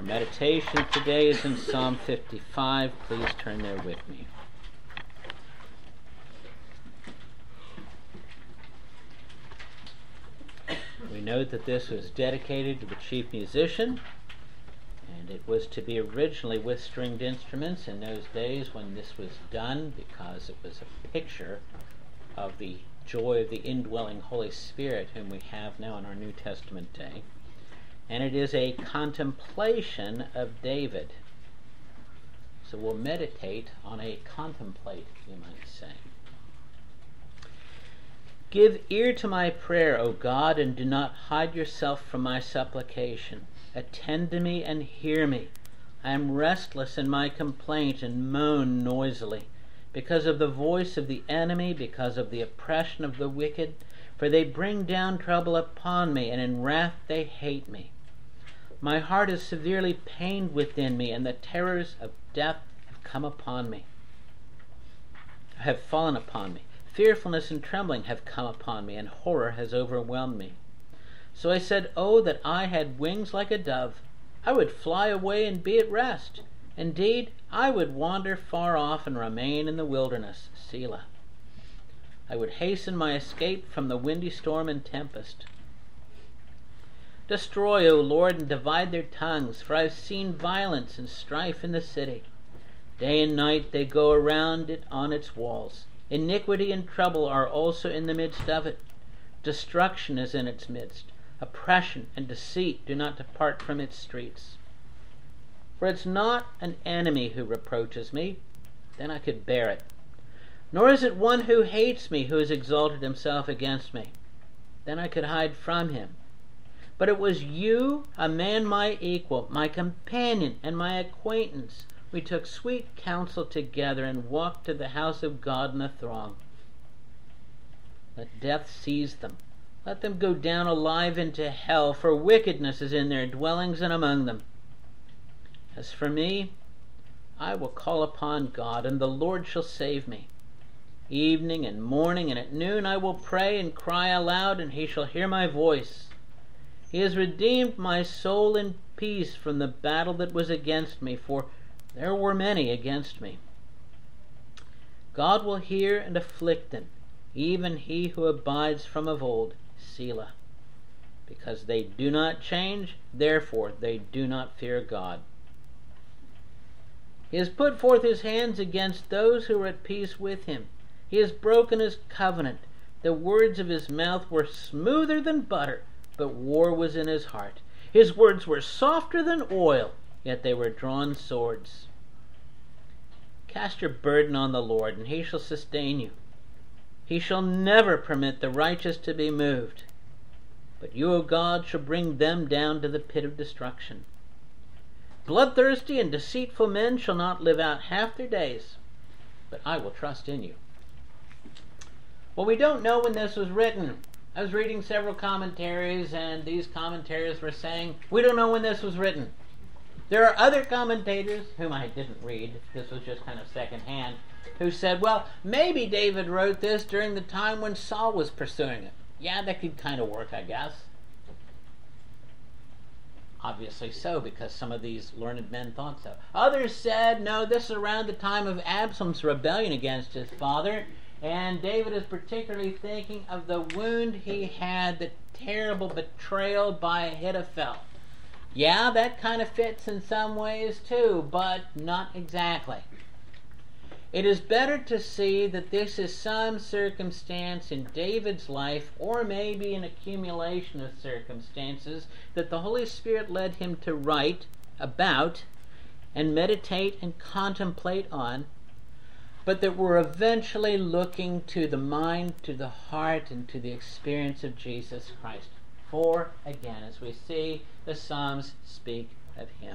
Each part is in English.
Our meditation today is in Psalm 55. Please turn there with me. We note that this was dedicated to the chief musician, and it was to be originally with stringed instruments in those days when this was done, because it was a picture of the joy of the indwelling Holy Spirit whom we have now in our New Testament day. And it is a contemplation of David. So we'll meditate on a contemplate, you might say. Give ear to my prayer, O God, and do not hide yourself from my supplication. Attend to me and hear me. I am restless in my complaint and moan noisily, because of the voice of the enemy, because of the oppression of the wicked. For they bring down trouble upon me, and in wrath they hate me. My heart is severely pained within me, and the terrors of death have fallen upon me. Fearfulness and trembling have come upon me, and horror has overwhelmed me. So I said, Oh, that I had wings like a dove! I would fly away and be at rest. Indeed, I would wander far off and remain in the wilderness. Selah. I would hasten my escape from the windy storm and tempest. Destroy, O Lord, and divide their tongues, for I have seen violence and strife in the city. Day and night they go around it on its walls. Iniquity and trouble are also in the midst of it. Destruction is in its midst. Oppression and deceit do not depart from its streets. For it's not an enemy who reproaches me, then I could bear it. Nor is it one who hates me who has exalted himself against me, then I could hide from him. But it was you, a man my equal, my companion and my acquaintance. We took sweet counsel together and walked to the house of God in the throng. Let death seize them. Let them go down alive into hell, for wickedness is in their dwellings and among them. As for me, I will call upon God, and the Lord shall save me. Evening and morning and at noon I will pray and cry aloud, and he shall hear my voice. He has redeemed my soul in peace from the battle that was against me, for there were many against me. God will hear and afflict them, even he who abides from of old. Selah. Because they do not change, therefore they do not fear God. He has put forth his hands against those who are at peace with him. He has broken his covenant. The words of his mouth were smoother than butter, but war was in his heart. His words were softer than oil, yet they were drawn swords. Cast your burden on the Lord, and he shall sustain you. He shall never permit the righteous to be moved. But you, O God, shall bring them down to the pit of destruction. Bloodthirsty and deceitful men shall not live out half their days, but I will trust in you. Well, we don't know when this was written. I was reading several commentaries, and these commentaries were saying, we don't know when this was written. There are other commentators, whom I didn't read, this was just kind of secondhand, who said, well, maybe David wrote this during the time when Saul was pursuing it. Yeah, that could kind of work, I guess. Obviously so, because some of these learned men thought so. Others said, no, this is around the time of Absalom's rebellion against his father, and David is particularly thinking of the wound he had, the terrible betrayal by Ahithophel. Yeah, that kind of fits in some ways too, but not exactly. It is better to see that this is some circumstance in David's life, or maybe an accumulation of circumstances that the Holy Spirit led him to write about and meditate and contemplate on, but that we're eventually looking to the mind, to the heart, and to the experience of Jesus Christ. For, again, as we see, the Psalms speak of him.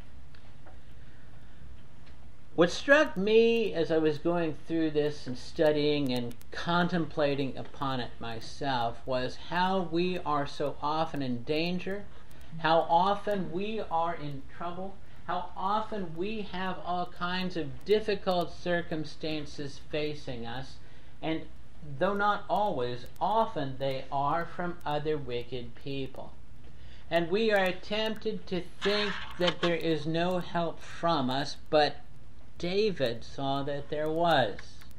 What struck me as I was going through this and studying and contemplating upon it myself was how we are so often in danger, how often we are in trouble, how often we have all kinds of difficult circumstances facing us, and though not always, often they are from other wicked people. And we are tempted to think that there is no help from us, but David saw that there was.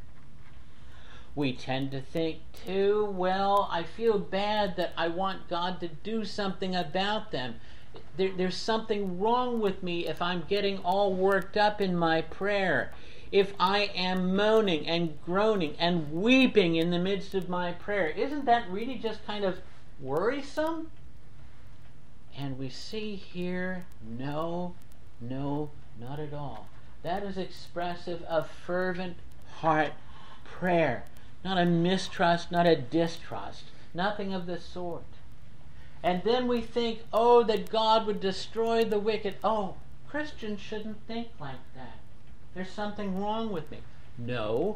We tend to think too, well, I feel bad that I want God to do something about them. There's something wrong with me if I'm getting all worked up in my prayer. If I am moaning and groaning and weeping in the midst of my prayer. Isn't that really just kind of worrisome? And we see here, no, not at all. That is expressive of fervent heart prayer. Not a mistrust, not a distrust. Nothing of the sort. And then we think, that God would destroy the wicked. Christians shouldn't think like that. There's something wrong with me. No.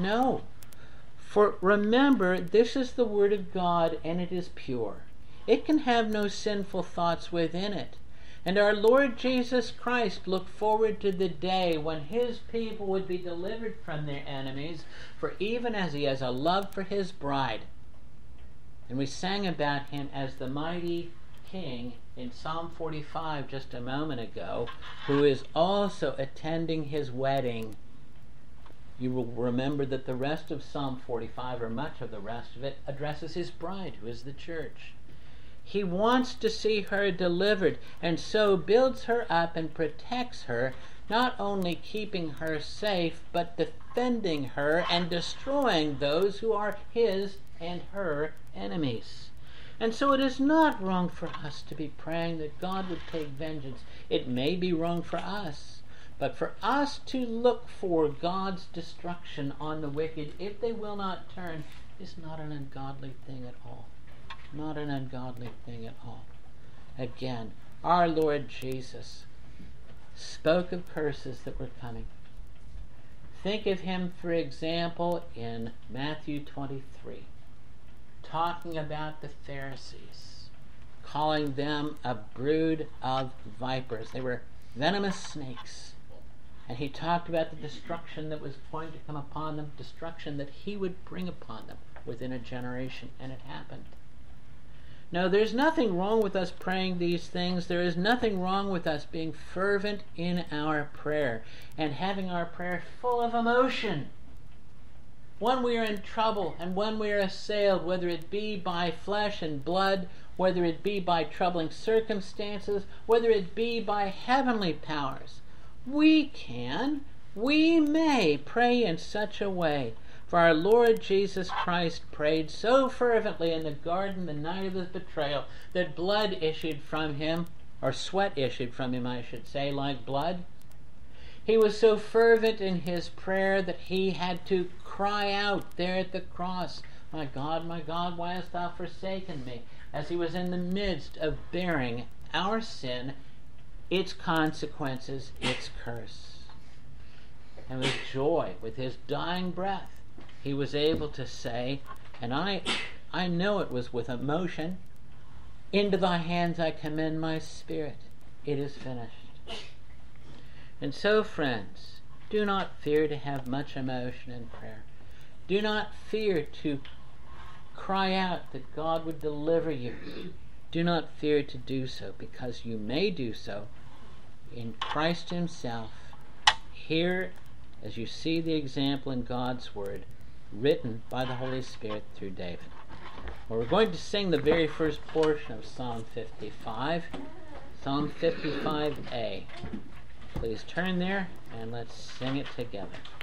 For remember, this is the Word of God, and it is pure. It can have no sinful thoughts within it. And our Lord Jesus Christ looked forward to the day when His people would be delivered from their enemies, for even as He has a love for His bride. And we sang about Him as the mighty King in Psalm 45 just a moment ago, who is also attending His wedding. You will remember that the rest of Psalm 45, or much of the rest of it, addresses His bride, who is the church. He wants to see her delivered, and so builds her up and protects her, not only keeping her safe, but defending her and destroying those who are his and her enemies. And so it is not wrong for us to be praying that God would take vengeance. It may be wrong for us, but for us to look for God's destruction on the wicked, if they will not turn, is not an ungodly thing at all. Not an ungodly thing at all. Again, our Lord Jesus spoke of curses that were coming. Think of Him, for example, in Matthew 23, talking about the Pharisees, calling them a brood of vipers. They were venomous snakes. And He talked about the destruction that was going to come upon them, destruction that He would bring upon them within a generation, and it happened. Now, there's nothing wrong with us praying these things. There is nothing wrong with us being fervent in our prayer and having our prayer full of emotion. When we are in trouble and when we are assailed, whether it be by flesh and blood, whether it be by troubling circumstances, whether it be by heavenly powers, we may pray in such a way. For our Lord Jesus Christ prayed so fervently in the garden the night of His betrayal that blood issued from Him, or sweat issued from Him, I should say, like blood. He was so fervent in His prayer that He had to cry out there at the cross, my God, why hast Thou forsaken me?" as He was in the midst of bearing our sin, its consequences, its curse. And with joy, with His dying breath, He was able to say, and I know it was with emotion, "Into Thy hands I commend my spirit. It is finished." And so, friends, do not fear to have much emotion in prayer. Do not fear to cry out that God would deliver you. Do not fear to do so, because you may do so in Christ Himself, here as you see the example in God's Word, written by the Holy Spirit through David. Well, we're going to sing the very first portion of Psalm 55, Psalm 55a. Please turn there and let's sing it together.